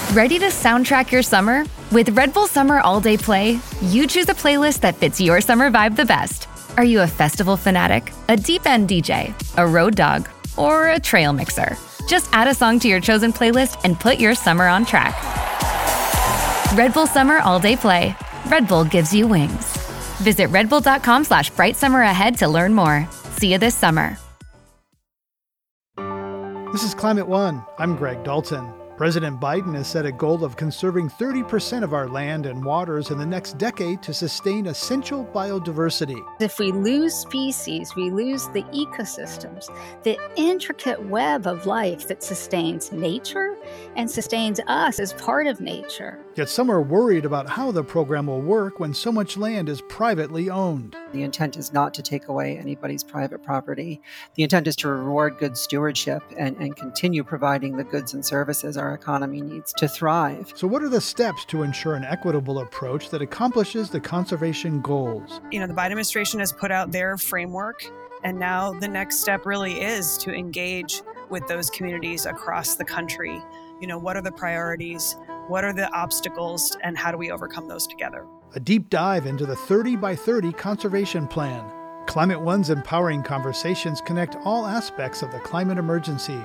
Ready to soundtrack your summer? With Red Bull Summer All Day Play, you choose a playlist that fits your summer vibe the best. Are you a festival fanatic, a deep end DJ, a road dog, or a trail mixer? Just add a song to your chosen playlist and put your summer on track. Red Bull Summer All Day Play. Red Bull gives you wings. Visit redbull.com/brightsummer ahead to learn more. See you this summer. This is Climate One. I'm Greg Dalton. President Biden has set a goal of conserving 30% of our land and waters in the next decade to sustain essential biodiversity. If we lose species, we lose the ecosystems, the intricate web of life that sustains nature and sustains us as part of nature. Yet some are worried about how the program will work when so much land is privately owned. The intent is not to take away anybody's private property. The intent is to reward good stewardship and continue providing the goods and services our economy needs to thrive. So what are the steps to ensure an equitable approach that accomplishes the conservation goals? The Biden administration has put out their framework, and now the next step really is to engage with those communities across the country. What are the priorities? What are the obstacles? And how do we overcome those together? A deep dive into the 30 by 30 conservation plan. Climate One's empowering conversations connect all aspects of the climate emergency.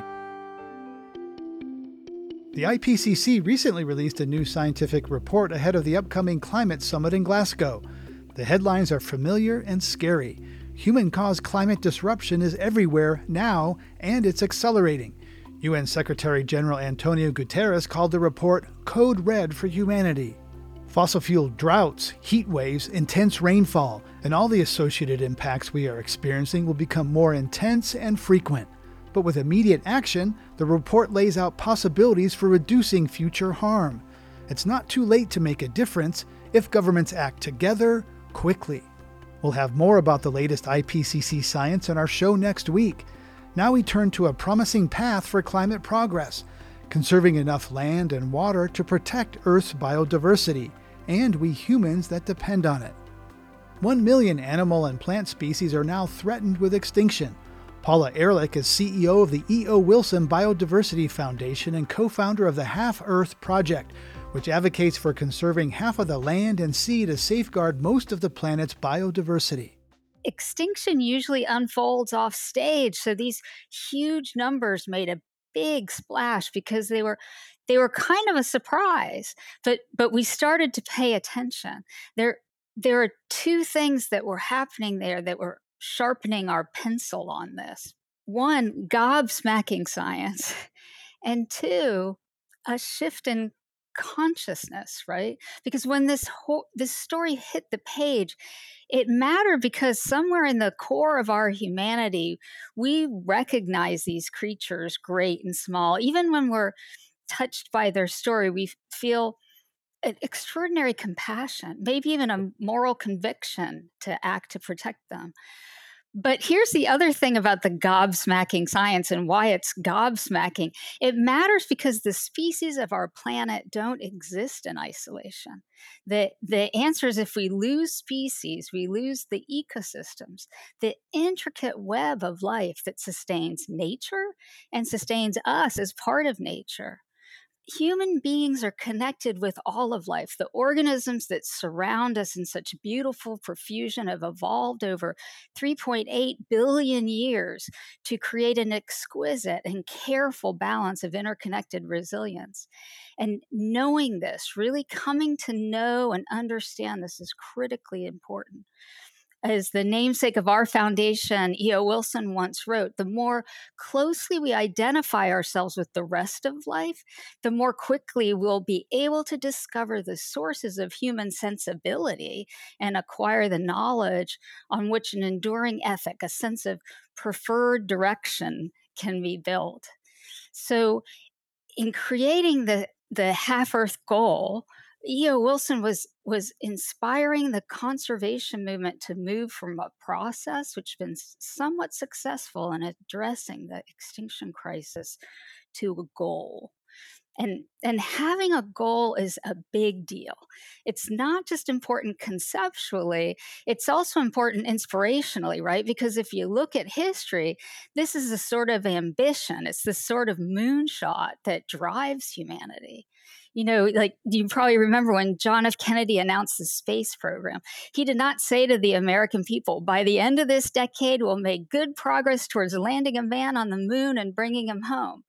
The IPCC recently released a new scientific report ahead of the upcoming climate summit in Glasgow. The headlines are familiar and scary. Human-caused climate disruption is everywhere now, and it's accelerating. UN Secretary General Antonio Guterres called the report Code Red for Humanity. Fossil fuel droughts, heat waves, intense rainfall, and all the associated impacts we are experiencing will become more intense and frequent. But with immediate action, the report lays out possibilities for reducing future harm. It's not too late to make a difference if governments act together, quickly. We'll have more about the latest IPCC science in our show next week. Now we turn to a promising path for climate progress, conserving enough land and water to protect Earth's biodiversity, and we humans that depend on it. 1 million animal and plant species are now threatened with extinction. Paula Ehrlich is CEO of the E.O. Wilson Biodiversity Foundation and co-founder of the Half Earth Project, which advocates for conserving half of the land and sea to safeguard most of the planet's biodiversity. Extinction usually unfolds off stage, so these huge numbers made a big splash because they were kind of a surprise, but we started to pay attention. There are two things that were happening there that were sharpening our pencil on this. One, gobsmacking science, and two, a shift in consciousness, right? Because when this story hit the page, it mattered because somewhere in the core of our humanity, we recognize these creatures, great and small. Even when we're touched by their story, we feel an extraordinary compassion, maybe even a moral conviction to act to protect them. But here's the other thing about the gobsmacking science and why it's gobsmacking. It matters because the species of our planet don't exist in isolation. The answer is if we lose species, we lose the ecosystems, the intricate web of life that sustains nature and sustains us as part of nature. Human beings are connected with all of life. The organisms that surround us in such beautiful profusion have evolved over 3.8 billion years to create an exquisite and careful balance of interconnected resilience. And knowing this, really coming to know and understand this is critically important. As the namesake of our foundation, E.O. Wilson once wrote, the more closely we identify ourselves with the rest of life, the more quickly we'll be able to discover the sources of human sensibility and acquire the knowledge on which an enduring ethic, a sense of preferred direction, can be built. So in creating the Half Earth goal, E.O. Wilson was inspiring the conservation movement to move from a process which has been somewhat successful in addressing the extinction crisis to a goal. And having a goal is a big deal. It's not just important conceptually, it's also important inspirationally, right? Because if you look at history, this is a sort of ambition. It's this sort of moonshot that drives humanity. Like you probably remember when John F. Kennedy announced the space program, he did not say to the American people, by the end of this decade, we'll make good progress towards landing a man on the moon and bringing him home.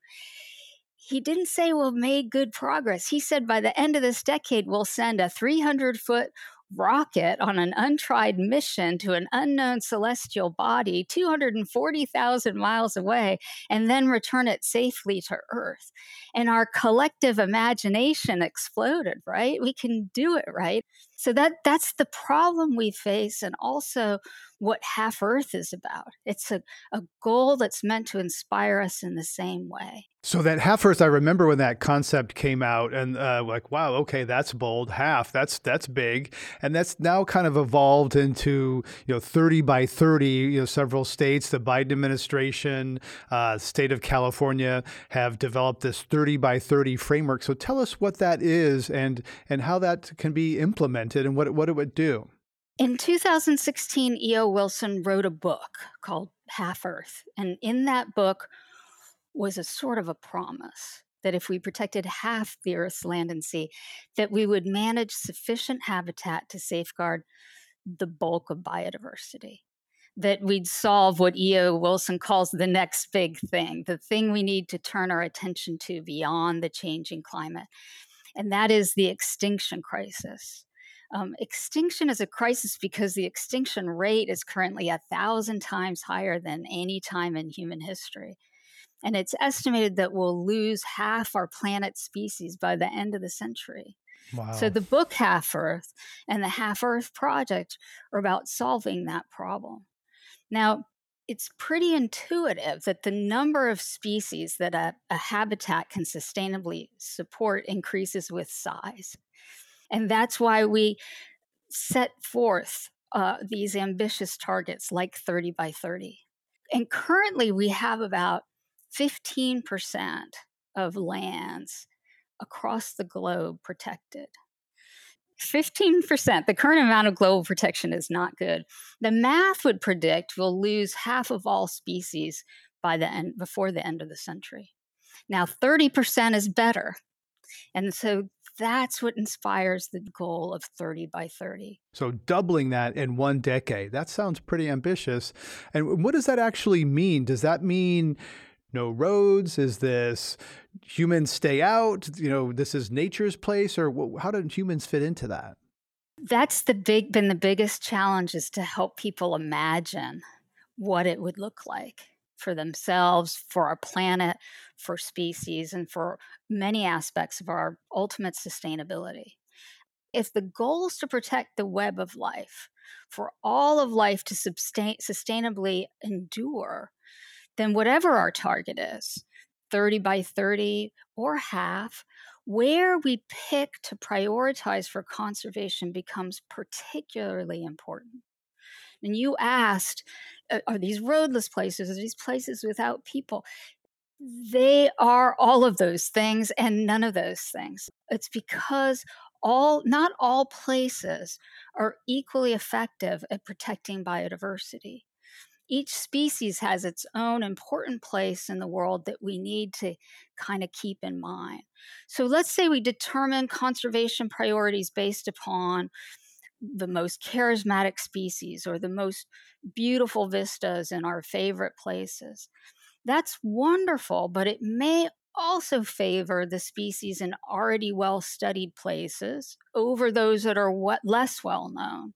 He didn't say we'll make good progress. He said by the end of this decade, we'll send a 300-foot rocket on an untried mission to an unknown celestial body 240,000 miles away and then return it safely to Earth. And our collective imagination exploded, right? We can do it, right? So that's the problem we face, and also what Half Earth is about. It's a goal that's meant to inspire us in the same way. So that Half Earth, I remember when that concept came out, and like, wow, okay, that's bold. Half, that's big, and that's now kind of evolved into 30 by 30. Several states, the Biden administration, state of California, have developed this 30 by 30 framework. So tell us what that is, and how that can be implemented, and what it would do. In 2016, E.O. Wilson wrote a book called Half Earth, and in that book was a sort of a promise that if we protected half the Earth's land and sea, that we would manage sufficient habitat to safeguard the bulk of biodiversity, that we'd solve what E.O. Wilson calls the next big thing, the thing we need to turn our attention to beyond the changing climate, and that is the extinction crisis. Extinction is a crisis because the extinction rate is currently 1,000 times higher than any time in human history. And it's estimated that we'll lose half our planet's species by the end of the century. Wow. So the book Half Earth and the Half Earth Project are about solving that problem. Now, it's pretty intuitive that the number of species that a habitat can sustainably support increases with size. And that's why we set forth these ambitious targets like 30 by 30. And currently we have about 15% of lands across the globe protected. 15%, the current amount of global protection is not good. The math would predict we'll lose half of all species before the end of the century. Now, 30% is better. And so that's what inspires the goal of 30 by 30. So doubling that in one decade, that sounds pretty ambitious. And what does that actually mean? Does that mean no roads? Is this humans stay out? This is nature's place? Or how do humans fit into that? That's been the biggest challenge, is to help people imagine what it would look like for themselves, for our planet, for species, and for many aspects of our ultimate sustainability. If the goal is to protect the web of life, for all of life to sustainably endure, then whatever our target is, 30 by 30 or half, where we pick to prioritize for conservation becomes particularly important. And you asked, are these roadless places? Are these places without people? They are all of those things and none of those things. It's because not all places are equally effective at protecting biodiversity. Each species has its own important place in the world that we need to kind of keep in mind. So let's say we determine conservation priorities based upon the most charismatic species or the most beautiful vistas in our favorite places. That's wonderful, but it may also favor the species in already well-studied places over those that are less well-known,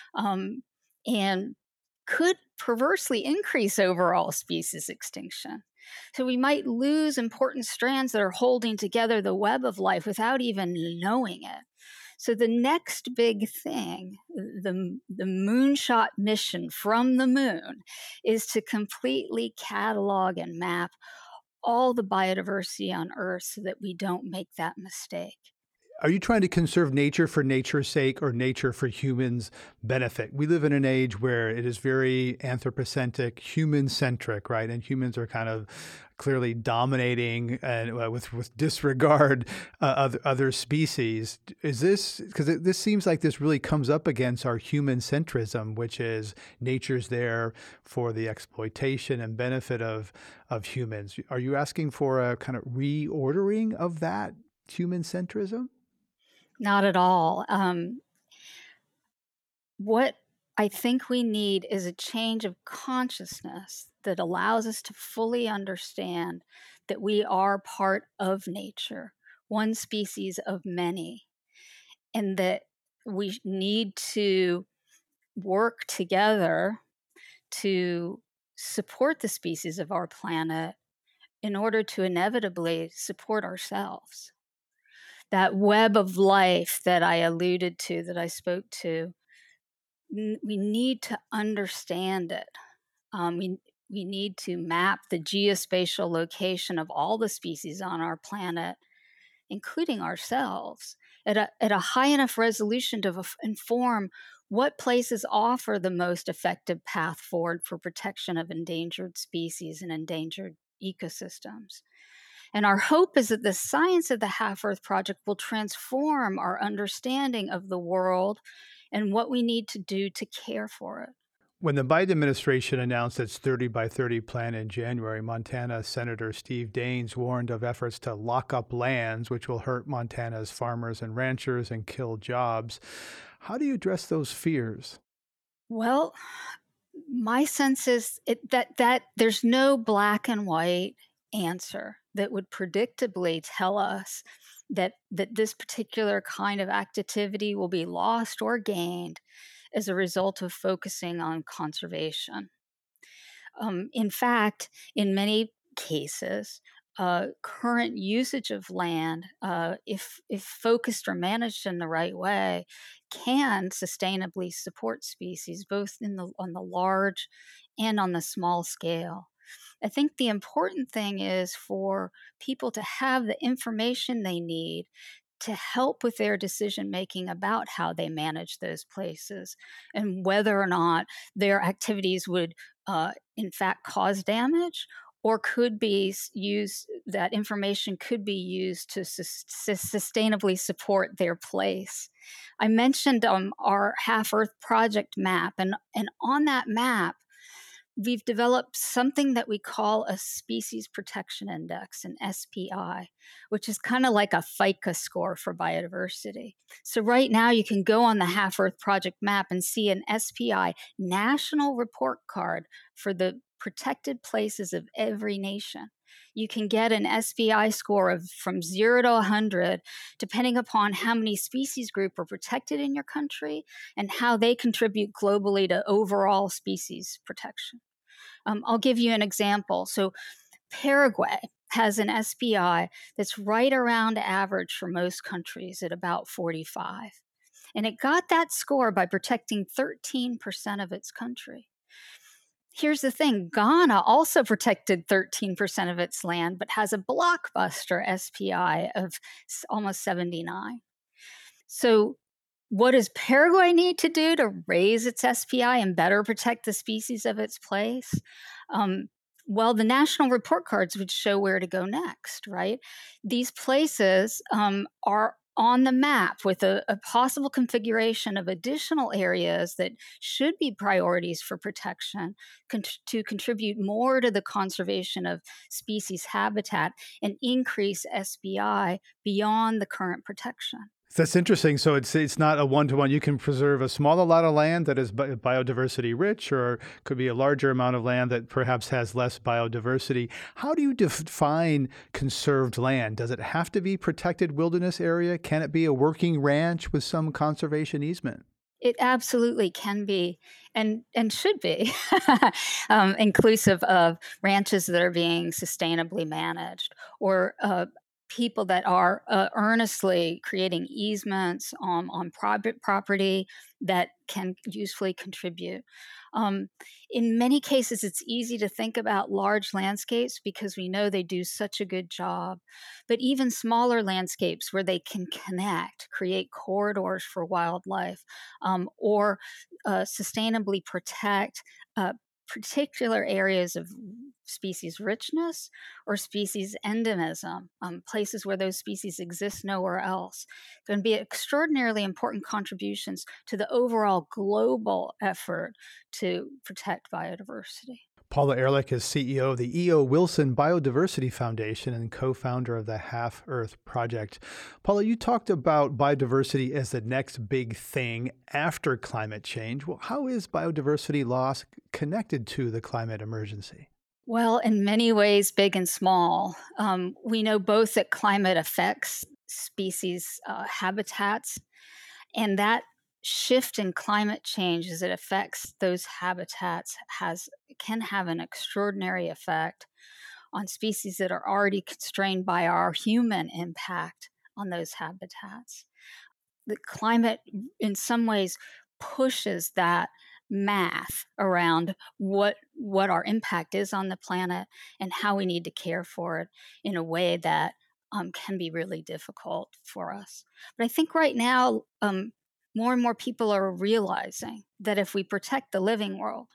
and could perversely increase overall species extinction. So we might lose important strands that are holding together the web of life without even knowing it. So the next big thing, the moonshot mission from the moon, is to completely catalog and map all the biodiversity on Earth so that we don't make that mistake. Are you trying to conserve nature for nature's sake or nature for humans' benefit? We live in an age where it is very anthropocentric, human-centric, right? And humans are kind of clearly dominating and with disregard other species. Is this because this seems like this really comes up against our human centrism, which is nature's there for the exploitation and benefit of humans? Are you asking for a kind of reordering of that human centrism? Not at all. What I think we need is a change of consciousness that allows us to fully understand that we are part of nature, one species of many, and that we need to work together to support the species of our planet in order to inevitably support ourselves. That web of life that I alluded to, that I spoke to, we need to understand it. We need to map the geospatial location of all the species on our planet, including ourselves, at a high enough resolution to inform what places offer the most effective path forward for protection of endangered species and endangered ecosystems. And our hope is that the science of the Half Earth Project will transform our understanding of the world and what we need to do to care for it. When the Biden administration announced its 30 by 30 plan in January, Montana Senator Steve Daines warned of efforts to lock up lands, which will hurt Montana's farmers and ranchers and kill jobs. How do you address those fears? Well, my sense is that there's no black and white answer that would predictably tell us that this particular kind of activity will be lost or gained as a result of focusing on conservation. In fact, in many cases, current usage of land, if focused or managed in the right way, can sustainably support species both on the large and on the small scale. I think the important thing is for people to have the information they need to help with their decision making about how they manage those places and whether or not their activities would, in fact, cause damage or could be used, that information could be used to sustainably support their place. I mentioned our Half Earth Project map, and on that map, we've developed something that we call a Species Protection Index, an SPI, which is kind of like a FICA score for biodiversity. So right now you can go on the Half Earth Project map and see an SPI national report card for the protected places of every nation. You can get an SPI score of from 0 to 100, depending upon how many species group are protected in your country and how they contribute globally to overall species protection. I'll give you an example. So Paraguay has an SPI that's right around average for most countries at about 45. And it got that score by protecting 13% of its country. Here's the thing, Ghana also protected 13% of its land, but has a blockbuster SPI of almost 79. So what does Paraguay need to do to raise its SPI and better protect the species of its place? Well, the national report cards would show where to go next, right? These places are on the map with a possible configuration of additional areas that should be priorities for protection to contribute more to the conservation of species habitat and increase SPI beyond the current protection. That's interesting. So it's not a one-to-one. You can preserve a smaller lot of land that is biodiversity rich, or could be a larger amount of land that perhaps has less biodiversity. How do you define conserved land? Does it have to be protected wilderness area? Can it be a working ranch with some conservation easement? It absolutely can be and should be inclusive of ranches that are being sustainably managed or people that are earnestly creating easements on private property that can usefully contribute. In many cases, it's easy to think about large landscapes because we know they do such a good job. But even smaller landscapes where they can connect, create corridors for wildlife, or sustainably protect particular areas of species richness or species endemism, places where those species exist nowhere else, can be extraordinarily important contributions to the overall global effort to protect biodiversity. Paula Ehrlich is CEO of the E.O. Wilson Biodiversity Foundation and co-founder of the Half Earth Project. Paula, you talked about biodiversity as the next big thing after climate change. Well, how is biodiversity loss connected to the climate emergency? Well, in many ways, big and small. We know both that climate affects species habitats, and that shift in climate change as it affects those habitats can have an extraordinary effect on species that are already constrained by our human impact on those habitats. The climate, in some ways, pushes that math around what our impact is on the planet and how we need to care for it in a way that can be really difficult for us. But I think right now, more and more people are realizing that if we protect the living world,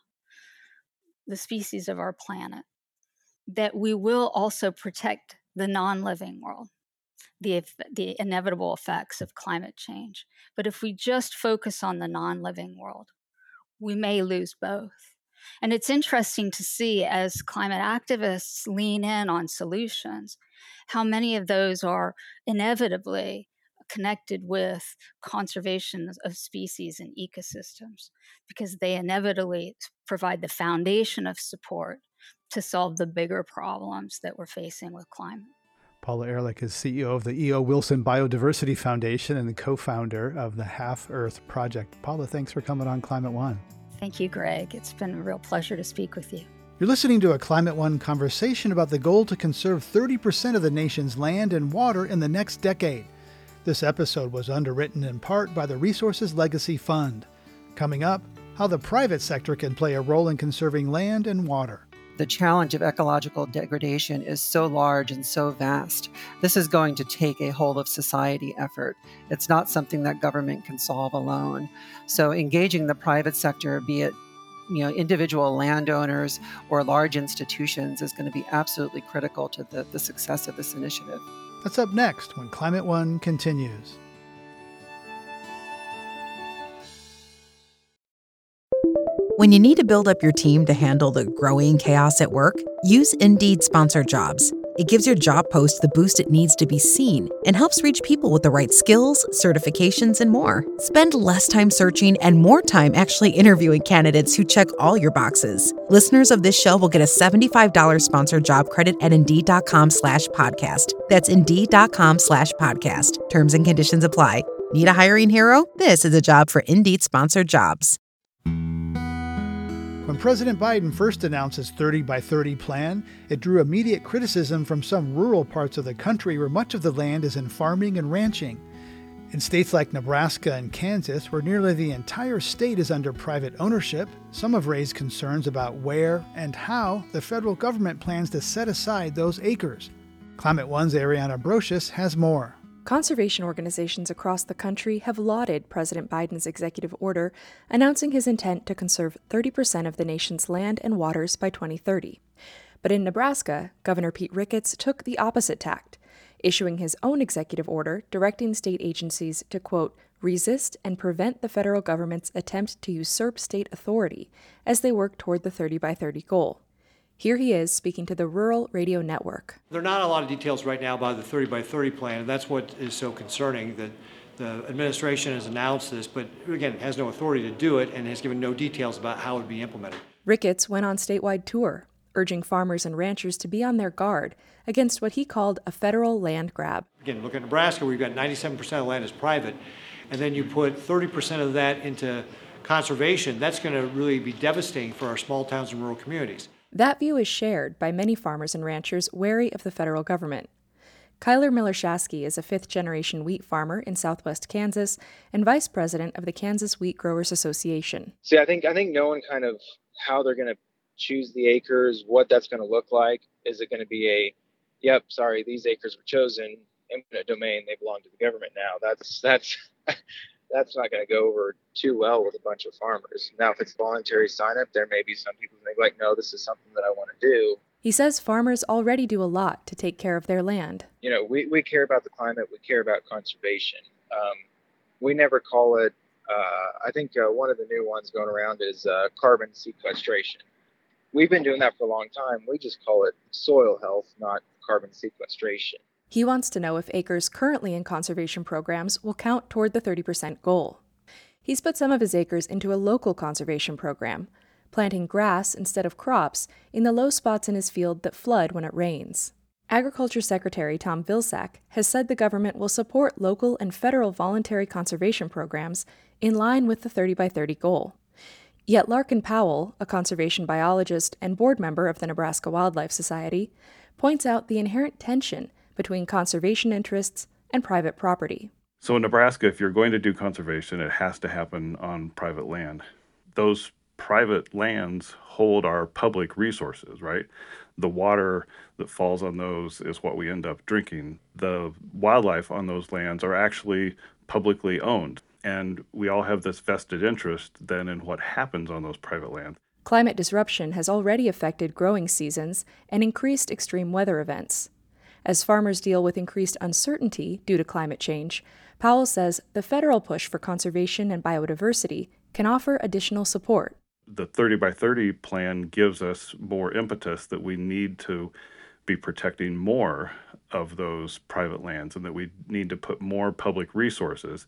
the species of our planet, that we will also protect the non-living world, the inevitable effects of climate change. But if we just focus on the non-living world, we may lose both. And it's interesting to see as climate activists lean in on solutions, how many of those are inevitably connected with conservation of species and ecosystems, because they inevitably provide the foundation of support to solve the bigger problems that we're facing with climate. Paula Ehrlich is CEO of the E.O. Wilson Biodiversity Foundation and the co-founder of the Half Earth Project. Paula, thanks for coming on Climate One. Thank you, Greg. It's been a real pleasure to speak with you. You're listening to a Climate One conversation about the goal to conserve 30% of the nation's land and water in the next decade. This episode was underwritten in part by the Resources Legacy Fund. Coming up, how the private sector can play a role in conserving land and water. The challenge of ecological degradation is so large and so vast. This is going to take a whole of society effort. It's not something that government can solve alone. So engaging the private sector, be it individual landowners or large institutions, is going to be absolutely critical to the success of this initiative. That's up next when Climate One continues. When you need to build up your team to handle the growing chaos at work, use Indeed Sponsored Jobs. It gives your job post the boost it needs to be seen and helps reach people with the right skills, certifications, and more. Spend less time searching and more time actually interviewing candidates who check all your boxes. Listeners of this show will get a $75 sponsored job credit at Indeed.com/podcast. That's Indeed.com/podcast. Terms and conditions apply. Need a hiring hero? This is a job for Indeed Sponsored Jobs. When President Biden first announced his 30 by 30 plan, it drew immediate criticism from some rural parts of the country where much of the land is in farming and ranching. In states like Nebraska and Kansas, where nearly the entire state is under private ownership, some have raised concerns about where and how the federal government plans to set aside those acres. Climate One's Ariana Brocious has more. Conservation organizations across the country have lauded President Biden's executive order announcing his intent to conserve 30% of the nation's land and waters by 2030. But in Nebraska, Governor Pete Ricketts took the opposite tact, issuing his own executive order directing state agencies to, quote, resist and prevent the federal government's attempt to usurp state authority as they work toward the 30 by 30 goal. Here he is speaking to the Rural Radio Network. There are not a lot of details right now about the 30 by 30 plan, and that's what is so concerning, that the administration has announced this, but again, has no authority to do it and has given no details about how it would be implemented. Ricketts went on statewide tour, urging farmers and ranchers to be on their guard against what he called a federal land grab. Again, look at Nebraska, where you've got 97% of the land is private, and then you put 30% of that into conservation. That's going to really be devastating for our small towns and rural communities. That view is shared by many farmers and ranchers wary of the federal government. Kyler Miller-Shasky is a fifth-generation wheat farmer in southwest Kansas and vice president of the Kansas Wheat Growers Association. See, I think knowing kind of how they're going to choose the acres, what that's going to look like. Is it going to be these acres were chosen, eminent domain, they belong to the government now? That's that's not going to go over too well with a bunch of farmers. Now, if it's voluntary sign-up, there may be some people who think like, no, this is something that I want to do. He says farmers already do a lot to take care of their land. You know, we care about the climate. We care about conservation. We never call it, I think one of the new ones going around is carbon sequestration. We've been doing that for a long time. We just call it soil health, not carbon sequestration. He wants to know if acres currently in conservation programs will count toward the 30% goal. He's put some of his acres into a local conservation program, planting grass instead of crops in the low spots in his field that flood when it rains. Agriculture Secretary Tom Vilsack has said the government will support local and federal voluntary conservation programs in line with the 30 by 30 goal. Yet Larkin Powell, a conservation biologist and board member of the Nebraska Wildlife Society, points out the inherent tension between conservation interests and private property. So in Nebraska, if you're going to do conservation, it has to happen on private land. Those private lands hold our public resources, right? The water that falls on those is what we end up drinking. The wildlife on those lands are actually publicly owned, and we all have this vested interest then in what happens on those private lands. Climate disruption has already affected growing seasons and increased extreme weather events. As farmers deal with increased uncertainty due to climate change, Powell says the federal push for conservation and biodiversity can offer additional support. The 30 by 30 plan gives us more impetus that we need to be protecting more of those private lands and that we need to put more public resources,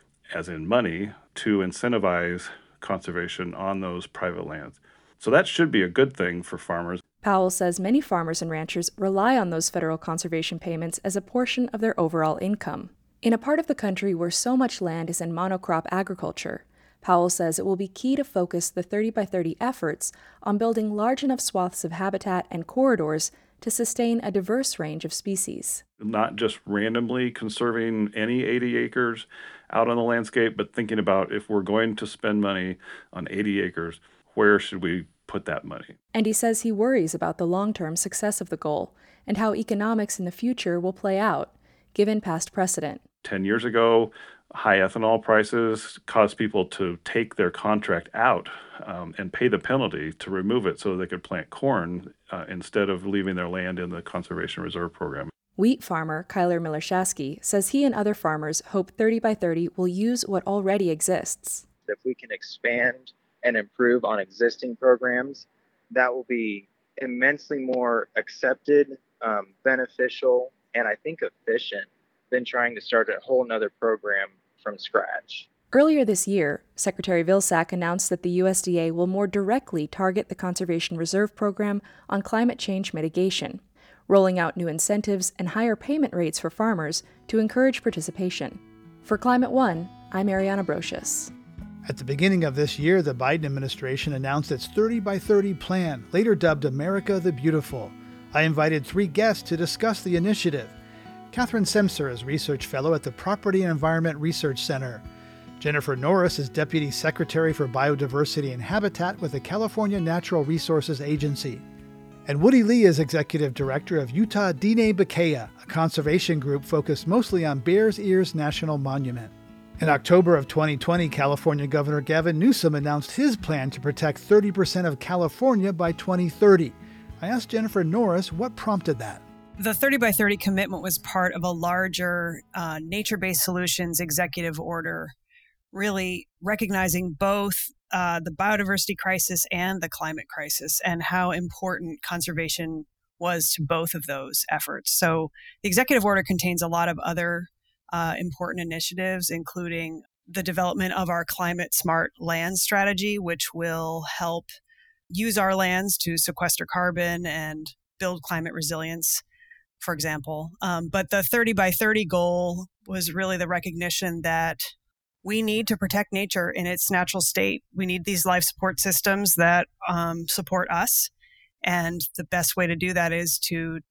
as in money, to incentivize conservation on those private lands. So that should be a good thing for farmers. Powell says many farmers and ranchers rely on those federal conservation payments as a portion of their overall income. In a part of the country where so much land is in monocrop agriculture, Powell says it will be key to focus the 30 by 30 efforts on building large enough swaths of habitat and corridors to sustain a diverse range of species. Not just randomly conserving any 80 acres out on the landscape, but thinking about if we're going to spend money on 80 acres, where should we put that money? And he says he worries about the long-term success of the goal and how economics in the future will play out, given past precedent. 10 years ago, high ethanol prices caused people to take their contract out and pay the penalty to remove it so they could plant corn instead of leaving their land in the Conservation Reserve Program. Wheat farmer Kyler Miller-Shasky says he and other farmers hope 30 by 30 will use what already exists. If we can expand and improve on existing programs, that will be immensely more accepted, beneficial, and I think efficient than trying to start a whole nother program from scratch. Earlier this year, Secretary Vilsack announced that the USDA will more directly target the Conservation Reserve Program on climate change mitigation, rolling out new incentives and higher payment rates for farmers to encourage participation. For Climate One, I'm Ariana Brocious. At the beginning of this year, the Biden administration announced its 30 by 30 plan, later dubbed America the Beautiful. I invited 3 guests to discuss the initiative. Catherine Semcer is Research Fellow at the Property and Environment Research Center. Jennifer Norris is Deputy Secretary for Biodiversity and Habitat with the California Natural Resources Agency. And Woody Lee is Executive Director of Utah Diné Bikéyah, a conservation group focused mostly on Bears Ears National Monument. In October of 2020, California Governor Gavin Newsom announced his plan to protect 30% of California by 2030. I asked Jennifer Norris what prompted that. The 30 by 30 commitment was part of a larger nature-based solutions executive order, really recognizing both the biodiversity crisis and the climate crisis and how important conservation was to both of those efforts. So the executive order contains a lot of other important initiatives, including the development of our climate smart land strategy, which will help use our lands to sequester carbon and build climate resilience, for example. But the 30 by 30 goal was really the recognition that we need to protect nature in its natural state. We need these life support systems that support us. And the best way to do that is to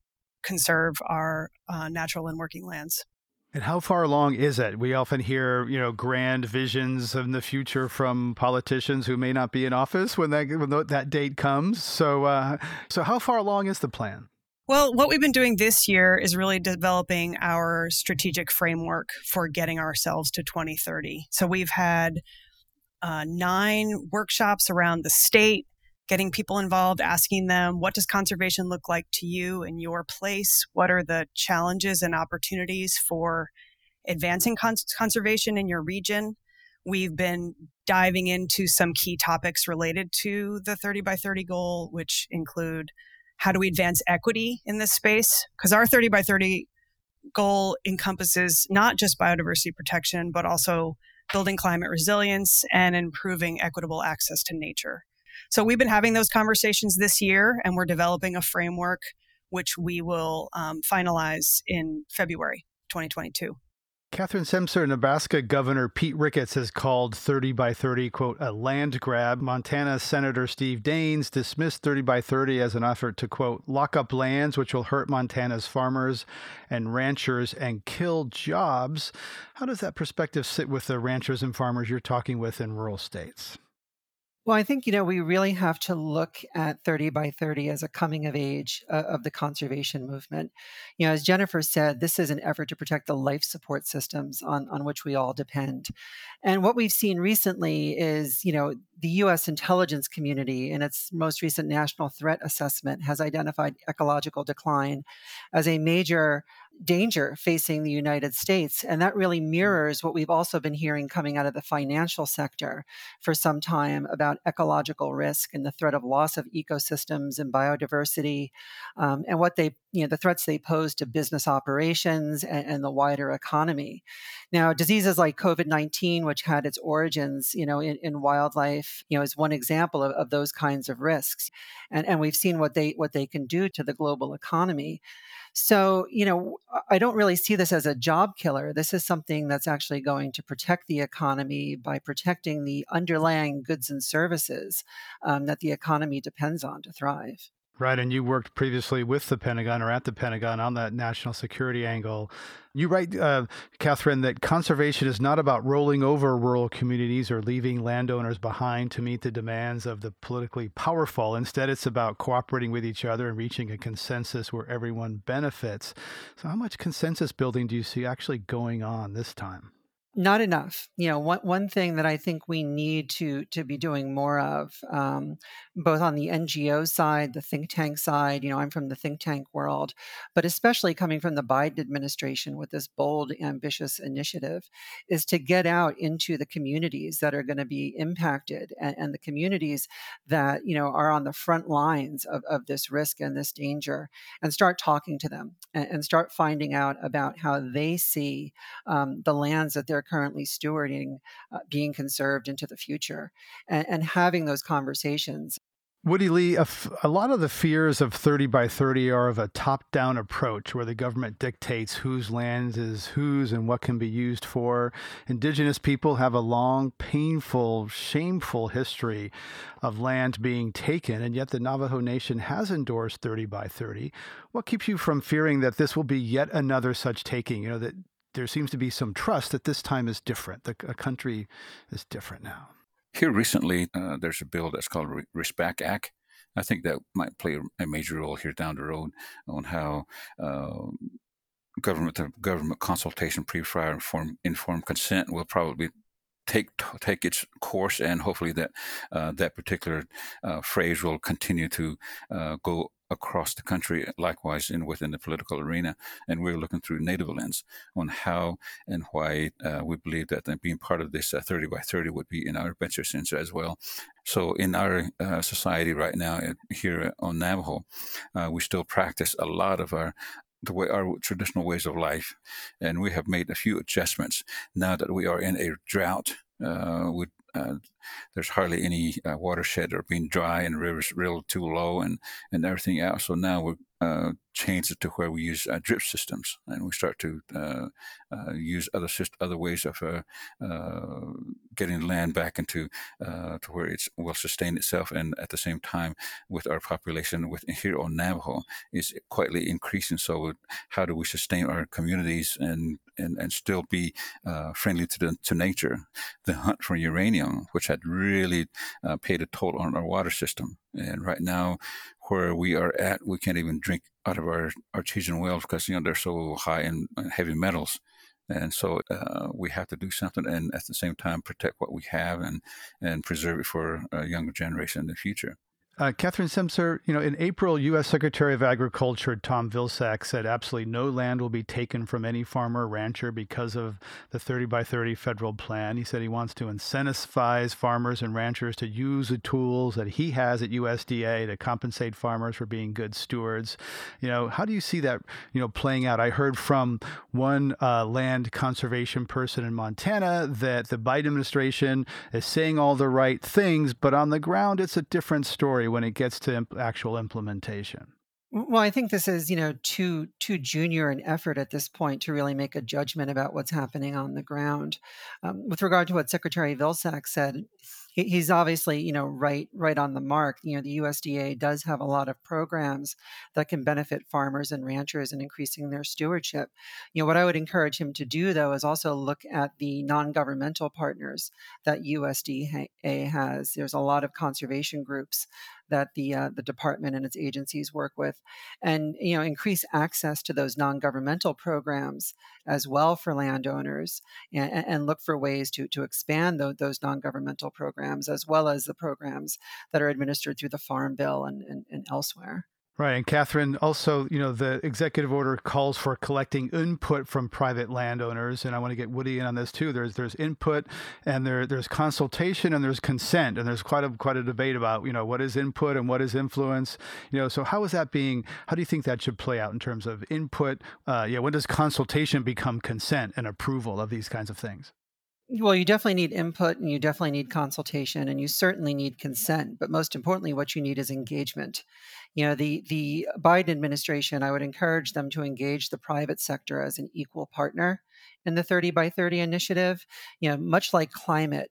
conserve our natural and working lands. And how far along is it? We often hear, grand visions in the future from politicians who may not be in office when that date comes. So how far along is the plan? Well, what we've been doing this year is really developing our strategic framework for getting ourselves to 2030. So we've had 9 workshops around the state, getting people involved, asking them, what does conservation look like to you in your place? What are the challenges and opportunities for advancing conservation in your region? We've been diving into some key topics related to the 30 by 30 goal, which include how do we advance equity in this space? Because our 30 by 30 goal encompasses not just biodiversity protection, but also building climate resilience and improving equitable access to nature. So we've been having those conversations this year, and we're developing a framework which we will finalize in February 2022. Catherine Semcer, Nebraska Governor Pete Ricketts has called 30 by 30, quote, a land grab. Montana Senator Steve Daines dismissed 30 by 30 as an effort to, quote, lock up lands, which will hurt Montana's farmers and ranchers and kill jobs. How does that perspective sit with the ranchers and farmers you're talking with in rural states? Well, I think, we really have to look at 30 by 30 as a coming of age of the conservation movement. As Jennifer said, this is an effort to protect the life support systems on which we all depend. And what we've seen recently is, the U.S. intelligence community in its most recent national threat assessment has identified ecological decline as a major danger facing the United States. And that really mirrors what we've also been hearing coming out of the financial sector for some time about ecological risk and the threat of loss of ecosystems and biodiversity, and what the threats they pose to business operations and the wider economy. Now, diseases like COVID-19, which had its origins, in wildlife, is one example of those kinds of risks. And we've seen what they can do to the global economy. So, I don't really see this as a job killer. This is something that's actually going to protect the economy by protecting the underlying goods and services that the economy depends on to thrive. Right, and you worked previously with the Pentagon or at the Pentagon on that national security angle. You write, Catherine, that conservation is not about rolling over rural communities or leaving landowners behind to meet the demands of the politically powerful. Instead, it's about cooperating with each other and reaching a consensus where everyone benefits. So how much consensus building do you see actually going on this time? Not enough. One thing that I think we need to be doing more of, both on the NGO side, the think tank side, I'm from the think tank world, but especially coming from the Biden administration with this bold, ambitious initiative, is to get out into the communities that are going to be impacted and the communities that, are on the front lines of this risk and this danger, and start talking to them and start finding out about how they see the lands that they're currently stewarding being conserved into the future, and having those conversations. Woody Lee, a lot of the fears of 30 by 30 are of a top-down approach where the government dictates whose land is whose and what can be used for. Indigenous people have a long, painful, shameful history of land being taken, and yet the Navajo Nation has endorsed 30 by 30. What keeps you from fearing that this will be yet another such taking? That there seems to be some trust that this time is different. The country is different now. Here recently, there's a bill that's called RESPAC Act. I think that might play a major role here down the road on how government consultation, pre-prior informed consent will probably take its course, and hopefully that particular phrase will continue to go across the country, likewise within the political arena. And we're looking through Native lens on how and why we believe that being part of this 30 by 30 would be in our best interest as well. So in our society right now here on Navajo, we still practice a lot of our traditional ways of life, and we have made a few adjustments now that we are in a drought. There's hardly any watershed or being dry, and rivers real too low, and everything else. So now change it to where we use drip systems, and we start to use other ways of getting land back into to where it will sustain itself, and at the same time, with our population here on Navajo is quietly increasing. So, how do we sustain our communities and still be friendly to nature? The hunt for uranium, which had really paid a toll on our water system, and right now, where we are at, we can't even drink out of our artesian wells because they're so high in heavy metals. And so we have to do something, and at the same time protect what we have and preserve it for a younger generation in the future. Catherine Semcer, in April, U.S. Secretary of Agriculture Tom Vilsack said absolutely no land will be taken from any farmer or rancher because of the 30 by 30 federal plan. He said he wants to incentivize farmers and ranchers to use the tools that he has at USDA to compensate farmers for being good stewards. How do you see that, playing out? I heard from one land conservation person in Montana that the Biden administration is saying all the right things, but on the ground, it's a different story when it gets to actual implementation. Well, I think this is, too junior an effort at this point to really make a judgment about what's happening on the ground. With regard to what Secretary Vilsack said, he's obviously, right on the mark. The USDA does have a lot of programs that can benefit farmers and ranchers in increasing their stewardship. What I would encourage him to do, though, is also look at the non-governmental partners that USDA has. There's a lot of conservation groups that the department and its agencies work with, and increase access to those non-governmental programs as well for landowners, and look for ways to expand those non-governmental programs as well as the programs that are administered through the Farm Bill and elsewhere. Right. And Catherine, also, the executive order calls for collecting input from private landowners. And I want to get Woody in on this too. There's input, and there's consultation, and there's consent. And there's quite a debate about, what is input and what is influence. So how do you think that should play out in terms of input? When does consultation become consent and approval of these kinds of things? Well, you definitely need input, and you definitely need consultation, and you certainly need consent. But most importantly, what you need is engagement. The Biden administration, I would encourage them to engage the private sector as an equal partner in the 30 by 30 initiative. Much like climate,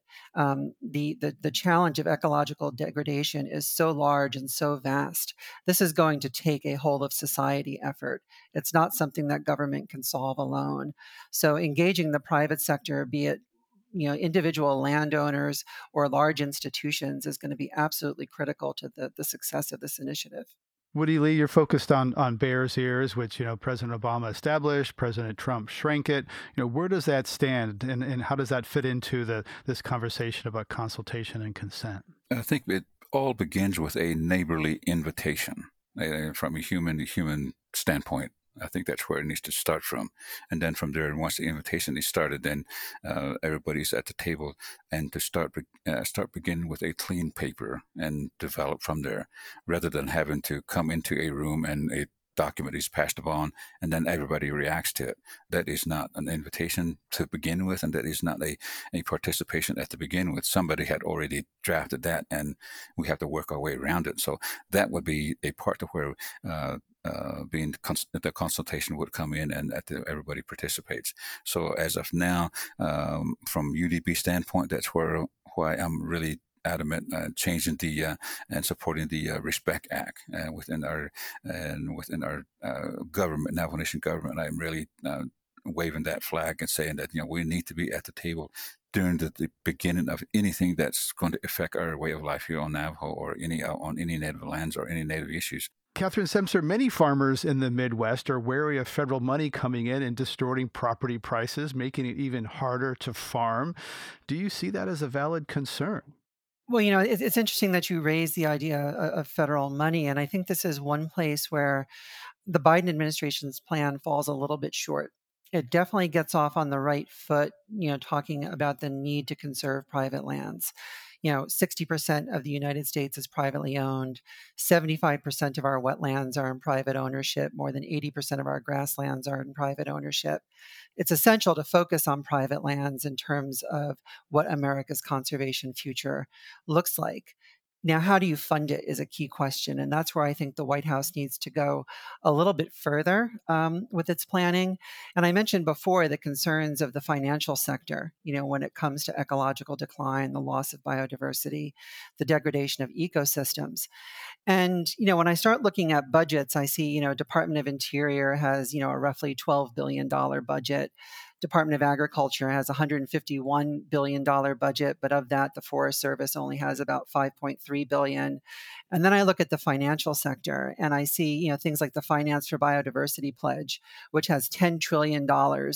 the challenge of ecological degradation is so large and so vast. This is going to take a whole of society effort. It's not something that government can solve alone. So engaging the private sector, be it individual landowners or large institutions, is going to be absolutely critical to the success of this initiative. Woody Lee, you're focused on Bears Ears, which, President Obama established, President Trump shrank it. Where does that stand, and how does that fit into this conversation about consultation and consent? I think it all begins with a neighborly invitation from a human to human standpoint. I think that's where it needs to start from. And then from there, once the invitation is started, then everybody's at the table, and to start beginning with a clean paper and develop from there, rather than having to come into a room and a document is passed upon and then everybody reacts to it. That is not an invitation to begin with, and that is not a participation at the begin with. Somebody had already drafted that, and we have to work our way around it. So that would be a part of where the consultation would come in, and everybody participates. So as of now, from UDP standpoint, that's why I'm really adamant changing and supporting the Respect Act within our government, Navajo Nation government. I'm really waving that flag and saying that we need to be at the table during the beginning of anything that's going to affect our way of life here on Navajo, or on any native lands or any native issues. Catherine Semcer, many farmers in the Midwest are wary of federal money coming in and distorting property prices, making it even harder to farm. Do you see that as a valid concern? Well, it's interesting that you raise the idea of federal money. And I think this is one place where the Biden administration's plan falls a little bit short. It definitely gets off on the right foot, talking about the need to conserve private lands. 60% of the United States is privately owned. 75% of our wetlands are in private ownership. More than 80% of our grasslands are in private ownership. It's essential to focus on private lands in terms of what America's conservation future looks like. Now, how do you fund it is a key question. And that's where I think the White House needs to go a little bit further with its planning. And I mentioned before the concerns of the financial sector, when it comes to ecological decline, the loss of biodiversity, the degradation of ecosystems. And, when I start looking at budgets, I see, Department of Interior has, a roughly $12 billion budget. Department of Agriculture has a $151 billion budget, but of that, the Forest Service only has about $5.3 billion. And then I look at the financial sector and I see, things like the Finance for Biodiversity Pledge, which has $10 trillion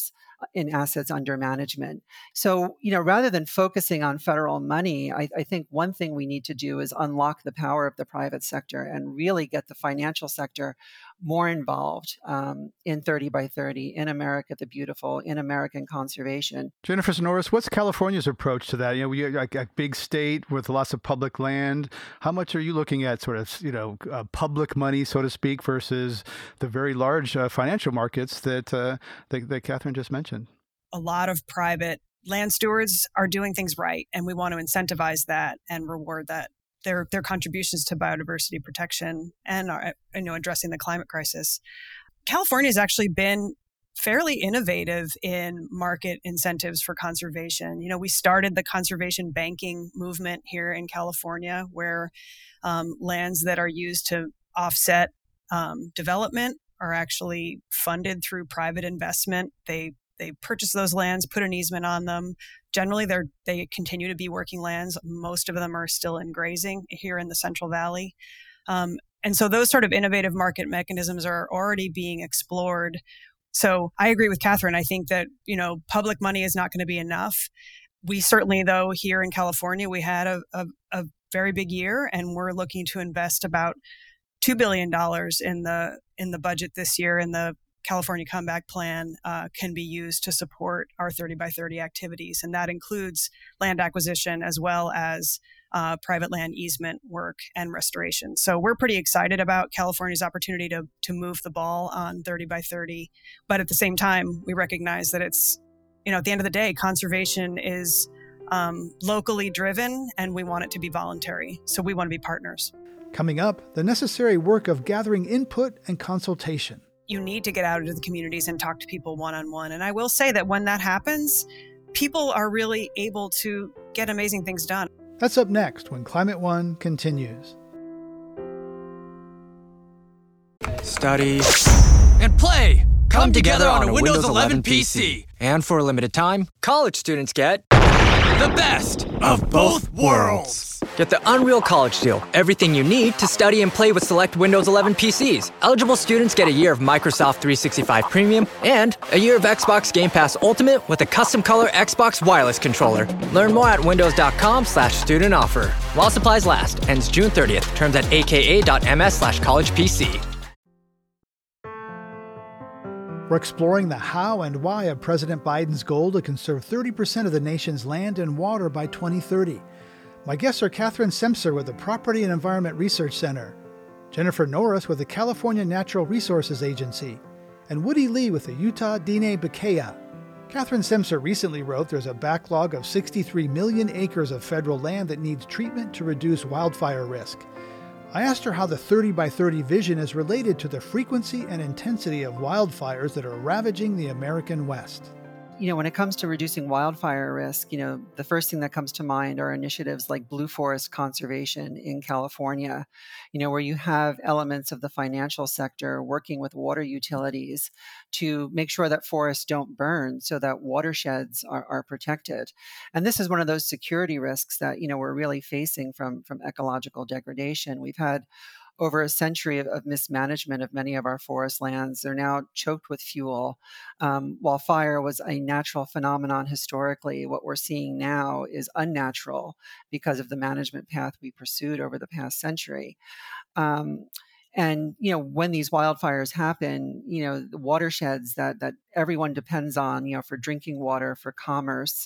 in assets under management. So, rather than focusing on federal money, I think one thing we need to do is unlock the power of the private sector and really get the financial sector more involved in 30 by 30, in America the Beautiful, in American conservation. Jennifer Sonoris, what's California's approach to that? We're like a big state with lots of public land. How much are you looking at sort of, public money, so to speak, versus the very large financial markets that Catherine just mentioned? A lot of private land stewards are doing things right, and we want to incentivize that and reward that. Their contributions to biodiversity protection and addressing the climate crisis. California has actually been fairly innovative in market incentives for conservation. We started the conservation banking movement here in California, where lands that are used to offset development are actually funded through private investment. They purchase those lands, put an easement on them. Generally, they continue to be working lands. Most of them are still in grazing here in the Central Valley. And so those sort of innovative market mechanisms are already being explored. So I agree with Catherine. I think that, public money is not going to be enough. We certainly, though, here in California, we had a very big year, and we're looking to invest about $2 billion in the budget this year, and the California Comeback Plan can be used to support our 30 by 30 activities. And that includes land acquisition as well as private land easement work and restoration. So we're pretty excited about California's opportunity to move the ball on 30 by 30. But at the same time, we recognize that it's, at the end of the day, conservation is locally driven and we want it to be voluntary. So we want to be partners. Coming up, the necessary work of gathering input and consultation. You need to get out into the communities and talk to people one-on-one. And I will say that when that happens, people are really able to get amazing things done. That's up next when Climate One continues. Study and play come together on a Windows 11 PC. And for a limited time, college students get the best of both worlds. Get the Unreal College Deal. Everything you need to study and play with select Windows 11 PCs. Eligible students get a year of Microsoft 365 Premium and a year of Xbox Game Pass Ultimate with a custom color Xbox wireless controller. Learn more at windows.com/student offer. While supplies last. Ends June 30th. Terms at aka.ms/collegepc. We're exploring the how and why of President Biden's goal to conserve 30% of the nation's land and water by 2030. My guests are Catherine Semcer with the Property and Environment Research Center, Jennifer Norris with the California Natural Resources Agency, and Woody Lee with the Utah Diné Bikéyah. Catherine Semcer recently wrote there's a backlog of 63 million acres of federal land that needs treatment to reduce wildfire risk. I asked her how the 30 by 30 vision is related to the frequency and intensity of wildfires that are ravaging the American West. When it comes to reducing wildfire risk, the first thing that comes to mind are initiatives like Blue Forest Conservation in California, where you have elements of the financial sector working with water utilities to make sure that forests don't burn so that watersheds are protected. And this is one of those security risks that, we're really facing from ecological degradation. We've had over a century of mismanagement of many of our forest lands. They're now choked with fuel. While fire was a natural phenomenon historically, what we're seeing now is unnatural because of the management path we pursued over the past century. And, when these wildfires happen, the watersheds that everyone depends on, for drinking water, for commerce,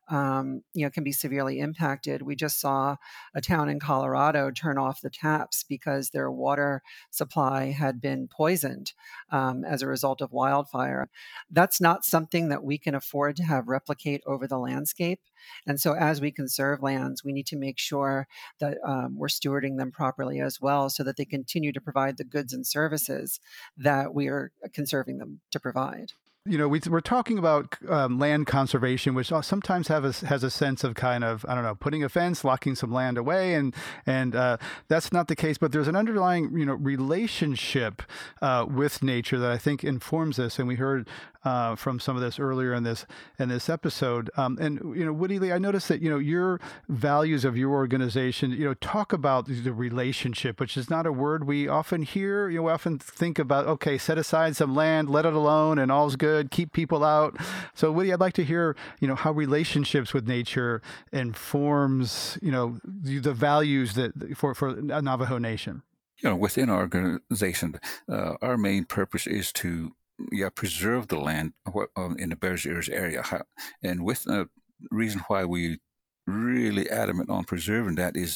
can be severely impacted. We just saw a town in Colorado turn off the taps because their water supply had been poisoned as a result of wildfire. That's not something that we can afford to have replicate over the landscape. And so as we conserve lands, we need to make sure that we're stewarding them properly as well, so that they continue to provide the goods and services that we are conserving them to provide. We're talking about land conservation, which sometimes has a sense of kind of, I don't know, putting a fence, locking some land away, and that's not the case. But there's an underlying, relationship with nature that I think informs this, and we heard from some of this earlier in this episode. And Woody Lee, I noticed that your values of your organization, talk about the relationship, which is not a word we often hear. We often think about, okay, set aside some land, let it alone, and all's good. Keep people out. So, Woody, I'd like to hear, how relationships with nature informs, the values that for Navajo Nation. Within our organization, our main purpose is to preserve the land in the Bears Ears area, and with the reason why we really adamant on preserving that is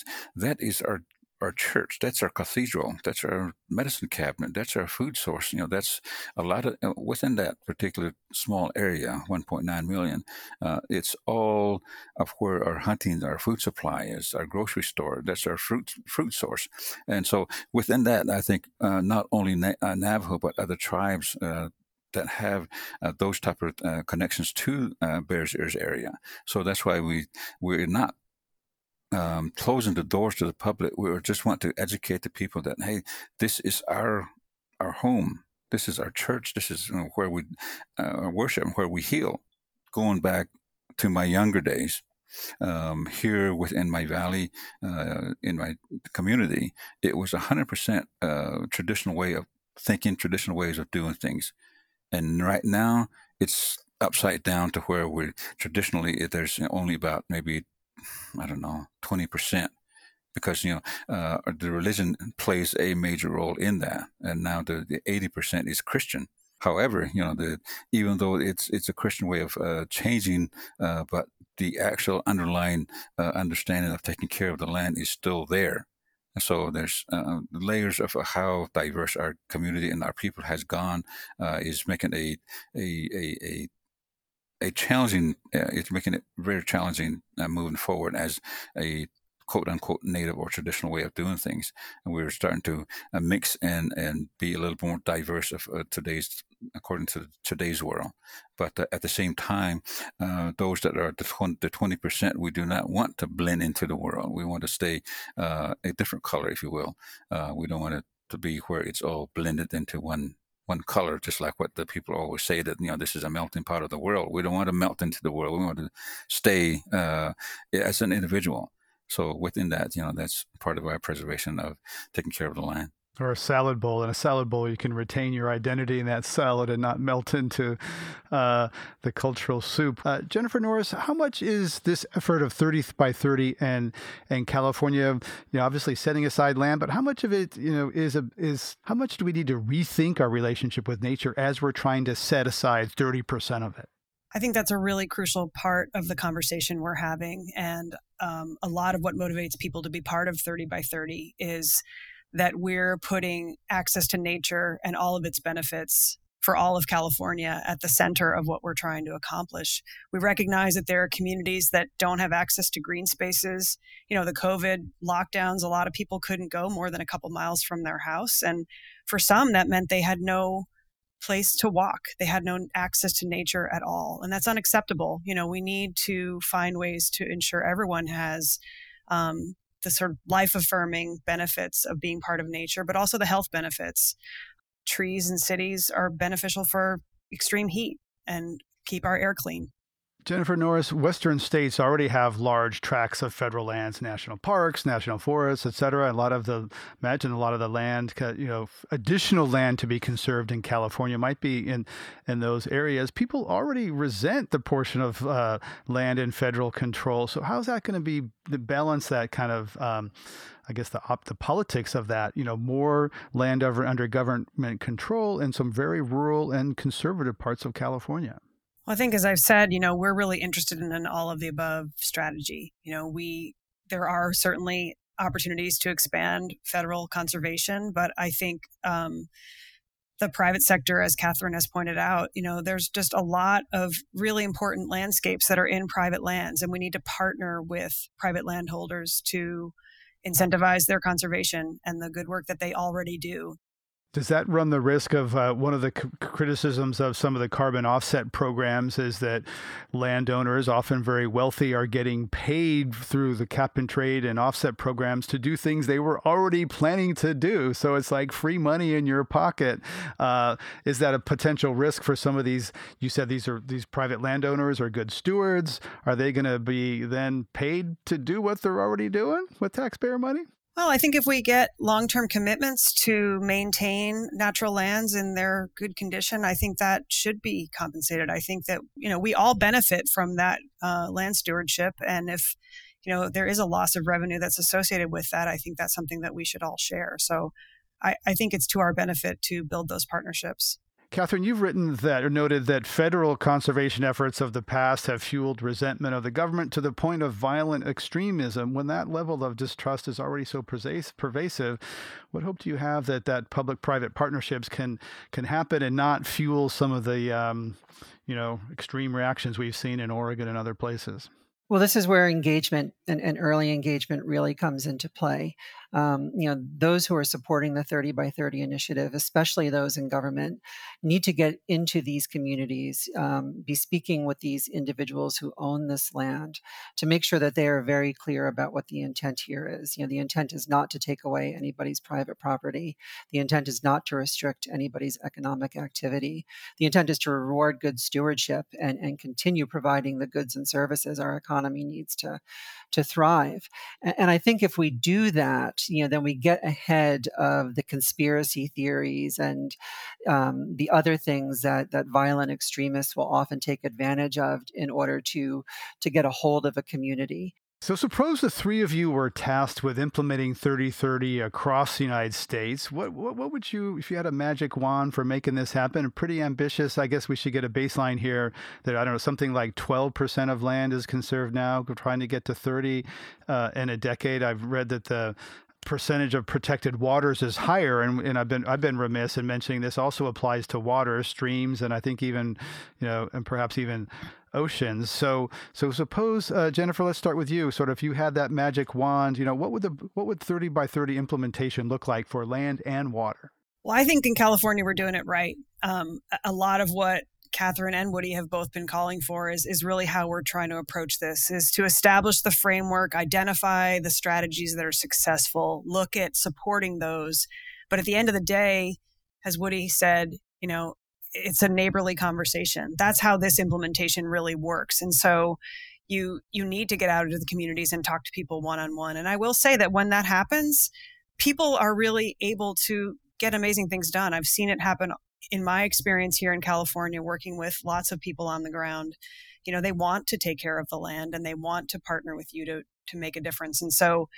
our church, that's our cathedral, that's our medicine cabinet, that's our food source. That's a lot of within that particular small area, 1.9 million. It's all of where our hunting, our food supply is, our grocery store. That's our fruit source. And so within that, I think not only Navajo but other tribes that have those type of connections to Bears Ears area. So that's why we're not closing the doors to the public. We just want to educate the people that, hey, this is our home. This is our church. This is where we worship and where we heal. Going back to my younger days, here within my valley, in my community, it was 100% traditional way of thinking, traditional ways of doing things. And right now, it's upside down to where we're traditionally, there's only about maybe 20%, because the religion plays a major role in that, and now the 80% is Christian. However, even though it's a Christian way of changing, but the actual underlying understanding of taking care of the land is still there. So there's layers of how diverse our community and our people has gone is making a challenging, it's making it very challenging moving forward as a quote unquote native or traditional way of doing things. And we're starting to mix and be a little more diverse of according to today's world. But at the same time, those that are the 20%, we do not want to blend into the world. We want to stay a different color, if you will. We don't want it to be where it's all blended into one color, just like what the people always say that, this is a melting pot of the world. We don't want to melt into the world. We want to stay as an individual. So within that, that's part of our preservation of taking care of the land. Or a salad bowl. In a salad bowl, you can retain your identity in that salad and not melt into the cultural soup. Jennifer Norris, how much is this effort of 30 by 30 and California, obviously setting aside land, but how much of it, is how much do we need to rethink our relationship with nature as we're trying to set aside 30% of it? I think that's a really crucial part of the conversation we're having. And a lot of what motivates people to be part of 30 by 30 is that we're putting access to nature and all of its benefits for all of California at the center of what we're trying to accomplish. We recognize that there are communities that don't have access to green spaces. The COVID lockdowns, a lot of people couldn't go more than a couple miles from their house. And for some, that meant they had no place to walk. They had no access to nature at all. And that's unacceptable. We need to find ways to ensure everyone has the sort of life-affirming benefits of being part of nature, but also the health benefits. Trees in cities are beneficial for extreme heat and keep our air clean. Jennifer Norris, Western states already have large tracts of federal lands, national parks, national forests, et cetera. Imagine a lot of the land, additional land to be conserved in California might be in those areas. People already resent the portion of land in federal control. So how's that going to be to balance that kind of, the politics of that, more land under government control in some very rural and conservative parts of California? Well, I think, as I've said, we're really interested in an all of the above strategy. There are certainly opportunities to expand federal conservation, but I think the private sector, as Catherine has pointed out, there's just a lot of really important landscapes that are in private lands, and we need to partner with private landholders to incentivize their conservation and the good work that they already do. Does that run the risk of one of the criticisms of some of the carbon offset programs is that landowners, often very wealthy, are getting paid through the cap and trade and offset programs to do things they were already planning to do? So it's like free money in your pocket. Is that a potential risk for some of these? You said these private landowners are good stewards. Are they going to be then paid to do what they're already doing with taxpayer money? Well, I think if we get long-term commitments to maintain natural lands in their good condition, I think that should be compensated. I think that, we all benefit from that land stewardship. And if, there is a loss of revenue that's associated with that, I think that's something that we should all share. So I think it's to our benefit to build those partnerships. Catherine, you've written that or noted that federal conservation efforts of the past have fueled resentment of the government to the point of violent extremism. When that level of distrust is already so pervasive, what hope do you have that public-private partnerships can happen and not fuel some of the extreme reactions we've seen in Oregon and other places? Well, this is where engagement and early engagement really comes into play. Those who are supporting the 30 by 30 initiative, especially those in government, need to get into these communities, be speaking with these individuals who own this land to make sure that they are very clear about what the intent here is. The intent is not to take away anybody's private property. The intent is not to restrict anybody's economic activity. The intent is to reward good stewardship and continue providing the goods and services our economy needs to thrive. And I think if we do that, then we get ahead of the conspiracy theories and the other things that violent extremists will often take advantage of in order to get a hold of a community. So suppose the three of you were tasked with implementing 30/30 across the United States. What would you, if you had a magic wand for making this happen? Pretty ambitious. I guess we should get a baseline here that, something like 12% of land is conserved now. We're trying to get to 30 in a decade. I've read that the percentage of protected waters is higher, and I've been remiss in mentioning this also applies to water, streams, and I think even, and perhaps even oceans. So suppose, Jennifer, let's start with you. Sort of, if you had that magic wand, what would 30 by 30 implementation look like for land and water? Well, I think in California we're doing it right. A lot of what Catherine and Woody have both been calling for is really how we're trying to approach this, is to establish the framework, identify the strategies that are successful, look at supporting those. But at the end of the day, as Woody said, it's a neighborly conversation. That's how this implementation really works. And so you need to get out into the communities and talk to people one-on-one. And I will say that when that happens, people are really able to get amazing things done. I've seen it happen in my experience here in California, working with lots of people on the ground. They want to take care of the land and they want to partner with you to make a difference. And so,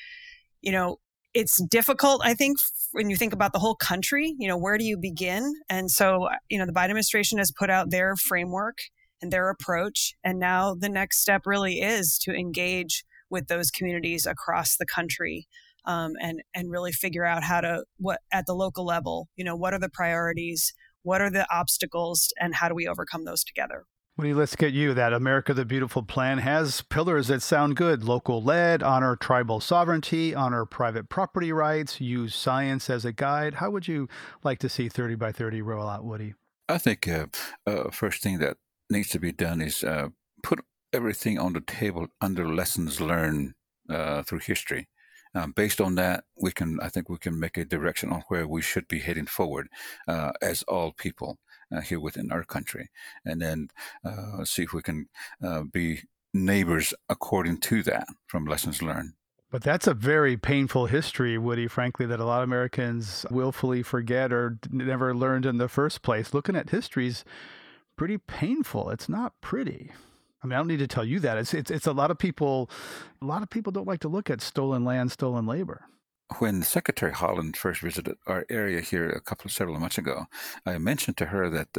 it's difficult, I think, when you think about the whole country, where do you begin? And so, the Biden administration has put out their framework and their approach. And now the next step really is to engage with those communities across the country and really figure out what at the local level, what are the priorities, what are the obstacles, and how do we overcome those together? Woody, let's get you. That America the Beautiful plan has pillars that sound good. Local led, honor tribal sovereignty, honor private property rights, use science as a guide. How would you like to see 30 by 30 roll out, Woody? I think first thing that needs to be done is put everything on the table under lessons learned through history. Based on that, I think we can make a direction on where we should be heading forward as all people. here within our country, and then see if we can be neighbors according to that from lessons learned. But that's a very painful history, Woody, frankly, that a lot of Americans willfully forget or never learned in the first place. Looking at history is pretty painful. It's not pretty. I mean, I don't need to tell you that. It's a lot of people don't like to look at stolen land, stolen labor. When Secretary Haaland first visited our area here several months ago, I mentioned to her that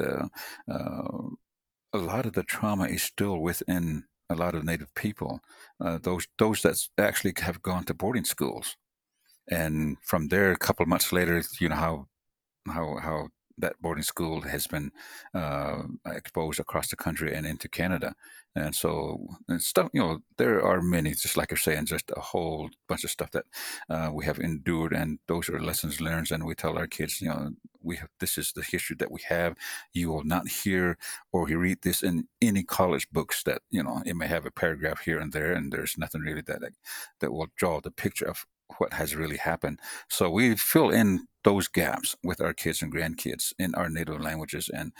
a lot of the trauma is still within a lot of Native people, those that actually have gone to boarding schools, and from there, a couple of months later, you know how that boarding school has been exposed across the country and into Canada. And so stuff, there are many, just like you're saying, just a whole bunch of stuff that we have endured, and those are lessons learned. And we tell our kids, this is the history that we have. You will not hear or read this in any college books that, it may have a paragraph here and there, and there's nothing really that will draw the picture of what has really happened. So we fill in those gaps with our kids and grandkids in our native languages and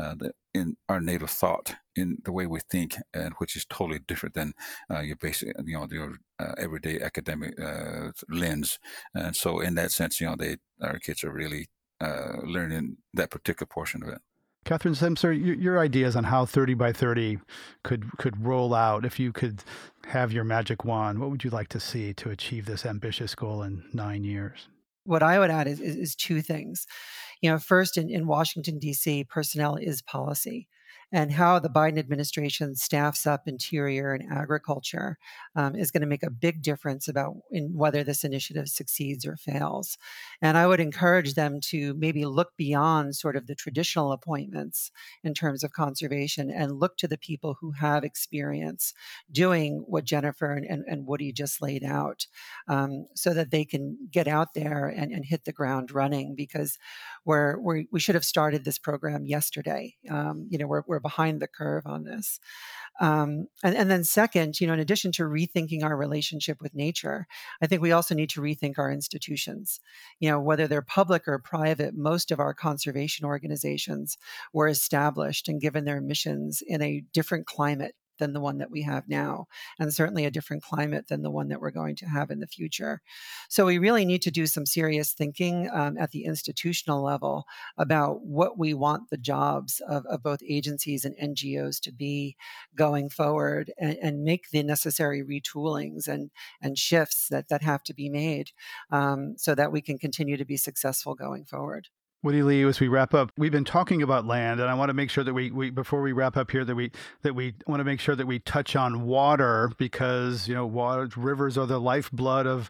in our native thought, in the way we think, and which is totally different than your basic, your everyday academic lens. And so, in that sense, our kids are really learning that particular portion of it. Catherine Semcer, your ideas on how 30 by 30 could roll out, if you could have your magic wand, what would you like to see to achieve this ambitious goal in 9 years? What I would add is two things. First, in Washington, D.C., personnel is policy. And how the Biden administration staffs up interior and agriculture is going to make a big difference about whether this initiative succeeds or fails. And I would encourage them to maybe look beyond sort of the traditional appointments in terms of conservation and look to the people who have experience doing what Jennifer and Woody just laid out, so that they can get out there and hit the ground running, because we should have started this program yesterday. We're behind the curve on this. And then second, in addition to rethinking our relationship with nature, I think we also need to rethink our institutions. Whether they're public or private, most of our conservation organizations were established and given their missions in a different climate than the one that we have now, and certainly a different climate than the one that we're going to have in the future. So we really need to do some serious thinking at the institutional level about what we want the jobs of both agencies and NGOs to be going forward, and make the necessary retoolings and shifts that have to be made so that we can continue to be successful going forward. Woody Lee, as we wrap up, we've been talking about land, and I want to make sure that we before we wrap up here, that we want to make sure that we touch on water, because rivers are the lifeblood of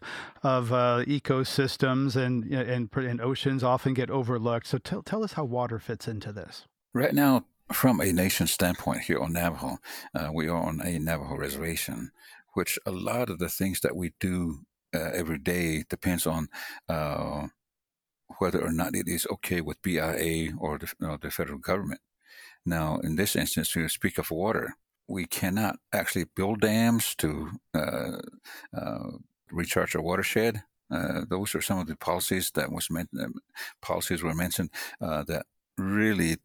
ecosystems, and oceans often get overlooked. So tell us how water fits into this. Right now, from a nation standpoint here on Navajo, we are on a Navajo reservation, which a lot of the things that we do every day depends on whether or not it is okay with BIA or the federal government. Now, in this instance, we speak of water. We cannot actually build dams to recharge our watershed. Those are some of the policies that were mentioned that really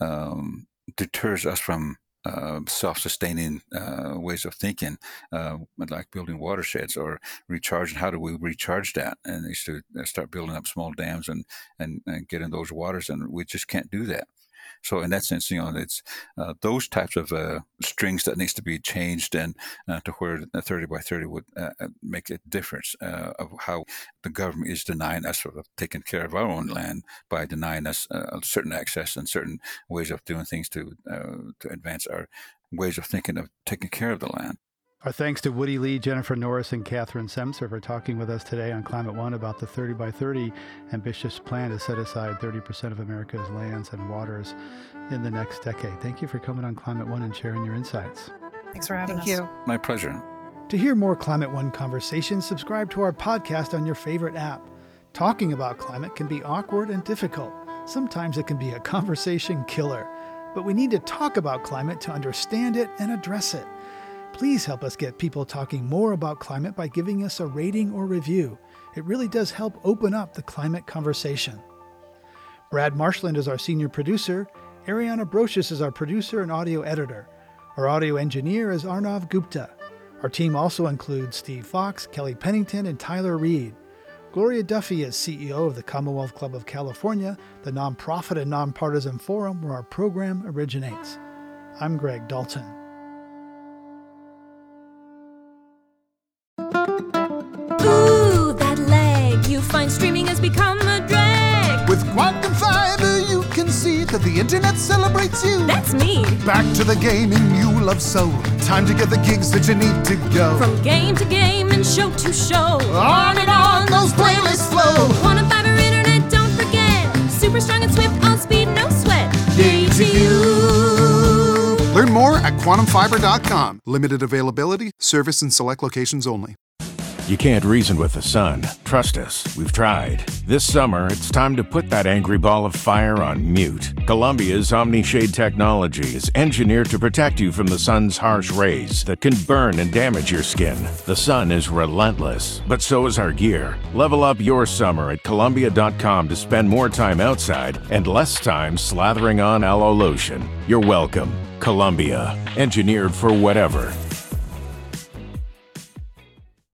deters us from self-sustaining ways of thinking, like building watersheds or recharging. How do we recharge that? And they should start building up small dams and getting those waters, and we just can't do that. So in that sense, it's those types of strings that needs to be changed, and to where 30 by 30 would make a difference of how the government is denying us of taking care of our own land by denying us certain access and certain ways of doing things to advance our ways of thinking of taking care of the land. Our thanks to Woody Lee, Jennifer Norris, and Catherine Semcer for talking with us today on Climate One about the 30 by 30 ambitious plan to set aside 30% of America's lands and waters in the next decade. Thank you for coming on Climate One and sharing your insights. Thanks for having us. Thank you. My pleasure. To hear more Climate One conversations, subscribe to our podcast on your favorite app. Talking about climate can be awkward and difficult. Sometimes it can be a conversation killer. But we need to talk about climate to understand it and address it. Please help us get people talking more about climate by giving us a rating or review. It really does help open up the climate conversation. Brad Marshland is our senior producer. Ariana Brocious is our producer and audio editor. Our audio engineer is Arnav Gupta. Our team also includes Steve Fox, Kelly Pennington, and Tyler Reed. Gloria Duffy is CEO of the Commonwealth Club of California, the nonprofit and nonpartisan forum where our program originates. I'm Greg Dalton. Ooh, that lag you find streaming has become a drag. With Quantum Fiber, you can see that the internet celebrates you. That's me. Back to the gaming you love so. Time to get the gigs that you need to go. From game to game and show to show. On and on those playlists flow. Quantum Fiber internet, don't forget. Super strong and swift, all speed, no sweat. Yay to you. Learn more at quantumfiber.com. Limited availability, service in select locations only. You can't reason with the sun. Trust us, we've tried. This summer, it's time to put that angry ball of fire on mute. Columbia's OmniShade technology is engineered to protect you from the sun's harsh rays that can burn and damage your skin. The sun is relentless, but so is our gear. Level up your summer at Columbia.com to spend more time outside and less time slathering on aloe lotion. You're welcome. Columbia, engineered for whatever.